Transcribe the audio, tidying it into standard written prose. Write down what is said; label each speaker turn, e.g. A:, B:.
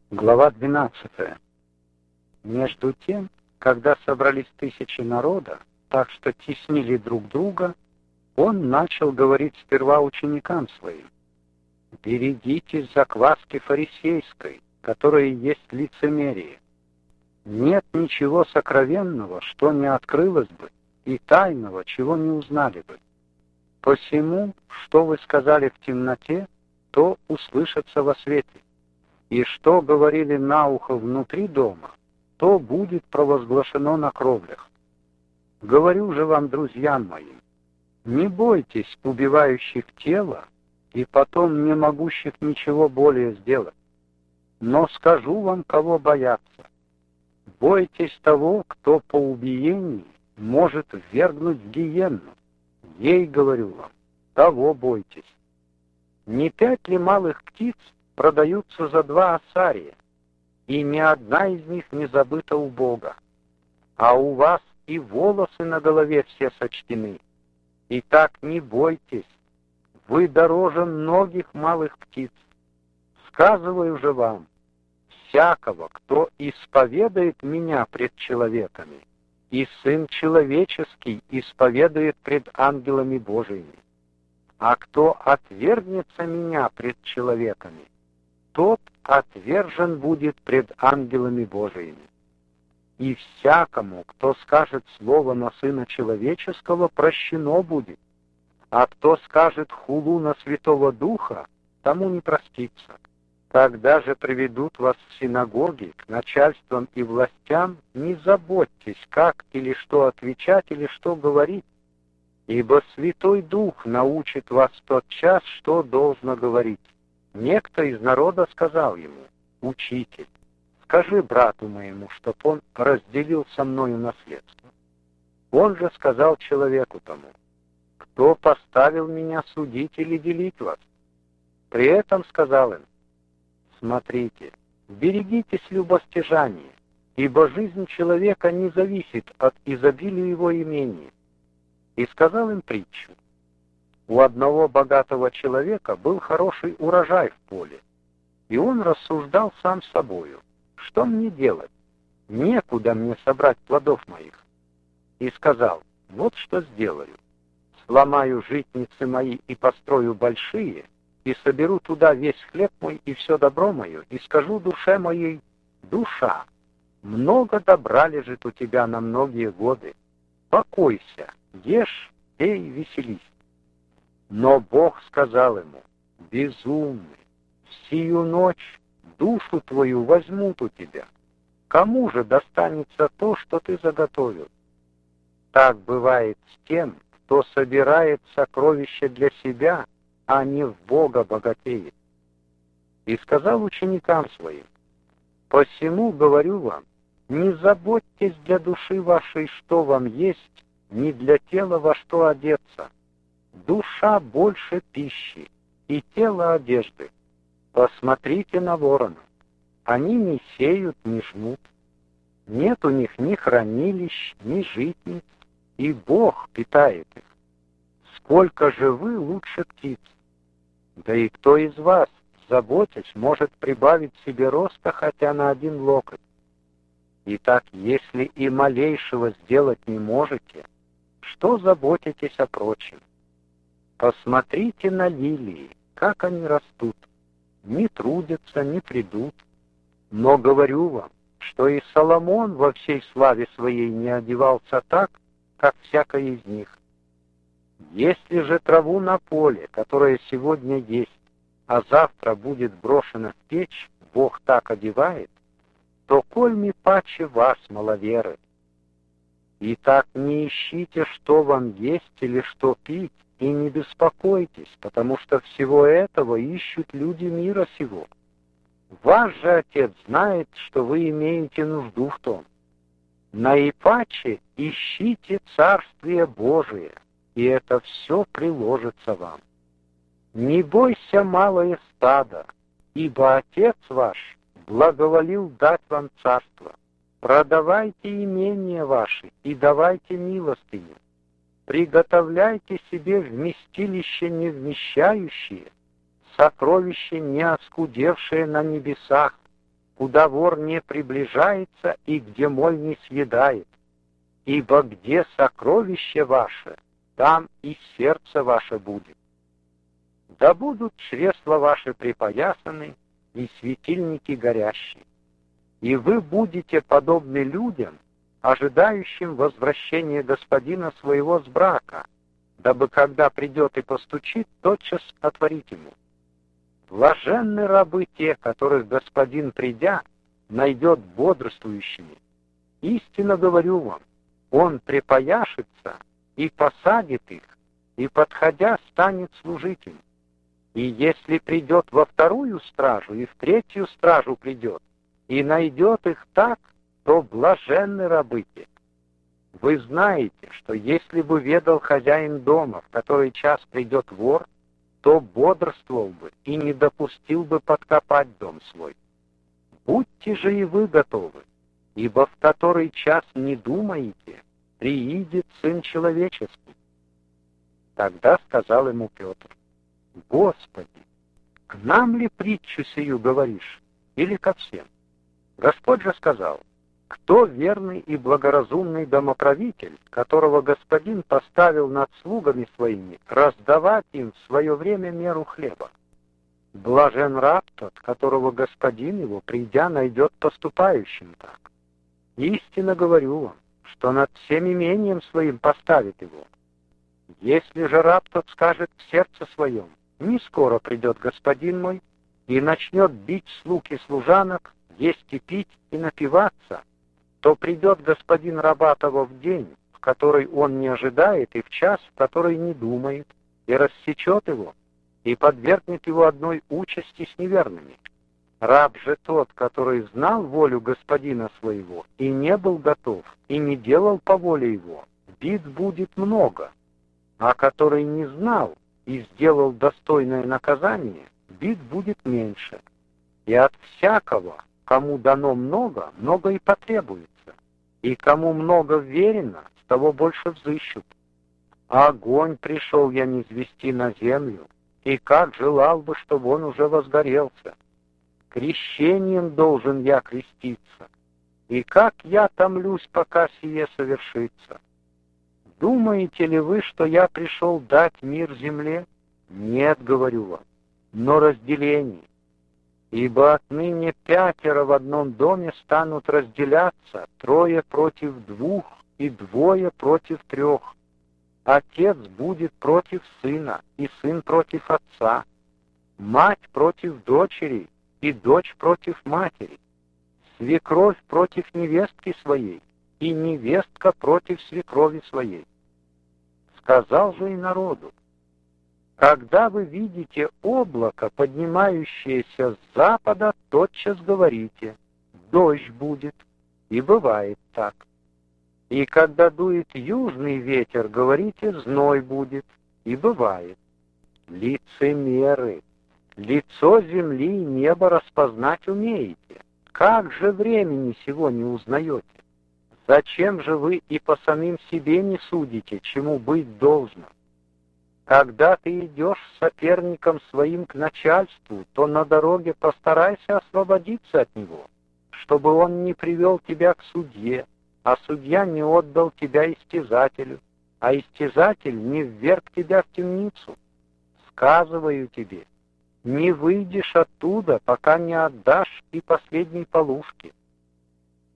A: Глава 12. Между тем, когда собрались тысячи народа, так что теснили друг друга, он начал говорить сперва ученикам своим: «Берегитесь закваски фарисейской, которая есть лицемерие. Нет ничего сокровенного, что не открылось бы, и тайного, чего не узнали бы. Посему, что вы сказали в темноте, то услышится во свете. И что говорили на ухо внутри дома, то будет провозглашено на кровлях. Говорю же вам, друзья мои, не бойтесь убивающих тело и потом не могущих ничего более сделать. Но скажу вам, кого бояться. Бойтесь того, кто по убиении может ввергнуть в гиенну. Ей говорю вам, того бойтесь. Не 5 ли малых птиц продаются за 2 ассария, и ни одна из них не забыта у Бога? А у вас и волосы на голове все сочтены. Итак, не бойтесь, вы дороже многих малых птиц. Сказываю же вам, всякого, кто исповедает меня пред человеками, и Сын Человеческий исповедует пред ангелами Божиими. А кто отвергнется меня пред человеками, тот отвержен будет пред ангелами Божиими. И всякому, кто скажет слово на Сына Человеческого, прощено будет, а кто скажет хулу на Святого Духа, тому не простится. Когда же приведут вас в синагоги к начальствам и властям, не заботьтесь, как или что отвечать, или что говорить, ибо Святой Дух научит вас в тот час, что должно говорить. Некто из народа сказал ему: «Учитель, скажи брату моему, чтоб он разделил со мною наследство». Он же сказал человеку тому: «Кто поставил меня судить или делить вас?» При этом сказал им: «Смотрите, берегитесь любостяжания, ибо жизнь человека не зависит от изобилия его имения». И сказал им притчу: у одного богатого человека был хороший урожай в поле, и он рассуждал сам с собою: что мне делать? Некуда мне собрать плодов моих. И сказал: вот что сделаю. Сломаю житницы мои и построю большие, и соберу туда весь хлеб мой и все добро мое, и скажу душе моей: душа, много добра лежит у тебя на многие годы. Покойся, ешь, пей, веселись. Но Бог сказал ему: безумный, в сию ночь душу твою возьмут у тебя. Кому же достанется то, что ты заготовил? Так бывает с тем, кто собирает сокровища для себя, а не в Бога богатеет. И сказал ученикам своим: посему говорю вам, не заботьтесь для души вашей, что вам есть, ни для тела во что одеться. Душа больше пищи, и тело одежды. Посмотрите на воронов. Они не сеют, не жнут. Нет у них ни хранилищ, ни житниц, и Бог питает их. Сколько же вы лучше птиц? Да и кто из вас, заботясь, может прибавить себе роста хотя на 1 локоть? Итак, если и малейшего сделать не можете, что заботитесь о прочем? Посмотрите на лилии, как они растут, не трудятся, не придут. Но говорю вам, что и Соломон во всей славе своей не одевался так, как всякая из них. Если же траву на поле, которая сегодня есть, а завтра будет брошена в печь, Бог так одевает, то коль ми паче вас, маловеры. Итак, не ищите, что вам есть или что пить, и не беспокойтесь, потому что всего этого ищут люди мира сего. Ваш же Отец знает, что вы имеете нужду в том. Наипаче ищите Царствие Божие, и это все приложится вам. Не бойся, малое стадо, ибо Отец ваш благоволил дать вам царство. Продавайте имения ваши и давайте милостыню. Приготовляйте себе вместилище невмещающие, сокровище не оскудевшее на небесах, куда вор не приближается и где моль не съедает. Ибо где сокровище ваше, там и сердце ваше будет. Да будут чресла ваши припоясаны и светильники горящие, и вы будете подобны людям, ожидающим возвращения господина своего с брака, дабы, когда придет и постучит, тотчас отворить ему. Блаженны рабы те, которых господин, придя, найдет бодрствующими. Истинно говорю вам, он припояшется и посадит их, и, подходя, станет служить им. И если придет во вторую стражу, и в третью стражу придет, и найдет их так, то блаженны рабы те. Вы знаете, что если бы ведал хозяин дома, в который час придет вор, то бодрствовал бы и не допустил бы подкопать дом свой. Будьте же и вы готовы, ибо в который час не думаете, приидет Сын Человеческий. Тогда сказал ему Петр: Господи, к нам ли притчу сию говоришь, или ко всем? Господь же сказал: кто верный и благоразумный домоправитель, которого господин поставил над слугами своими, раздавать им в свое время меру хлеба? Блажен раб тот, которого господин его, придя, найдет поступающим так. Истинно говорю вам, что над всем имением своим поставит его. Если же раб тот скажет в сердце своем: не скоро придет господин мой, и начнет бить слуг и служанок, есть и пить и напиваться, то придет господин раба того в день, в который он не ожидает, и в час, в который не думает, и рассечет его, и подвергнет его одной участи с неверными. Раб же тот, который знал волю господина своего, и не был готов, и не делал по воле его, бит будет много, а который не знал и сделал достойное наказание, бит будет меньше. И от всякого, кому дано много, много и потребуется, и кому много верено, с того больше взыщут. Огонь пришел я низвести на землю, и как желал бы, чтобы он уже возгорелся. Крещением должен я креститься, и как я томлюсь, пока сие совершится. Думаете ли вы, что я пришел дать мир земле? Нет, говорю вам, но разделение. Ибо отныне 5 в одном доме станут разделяться, 3 против 2 и 2 против 3. Отец будет против сына, и сын против отца, мать против дочери, и дочь против матери, свекровь против невестки своей, и невестка против свекрови своей. Сказал же и народу: когда вы видите облако, поднимающееся с запада, тотчас говорите: дождь будет, и бывает так. И когда дует южный ветер, говорите: зной будет, и бывает. Лицемеры, лицо земли и неба распознать умеете. Как же времени сего не узнаете? Зачем же вы и по самим себе не судите, чему быть должно? Когда ты идешь с соперником своим к начальству, то на дороге постарайся освободиться от него, чтобы он не привел тебя к судье, а судья не отдал тебя истязателю, а истязатель не вверг тебя в темницу. Сказываю тебе, не выйдешь оттуда, пока не отдашь и последней полушки.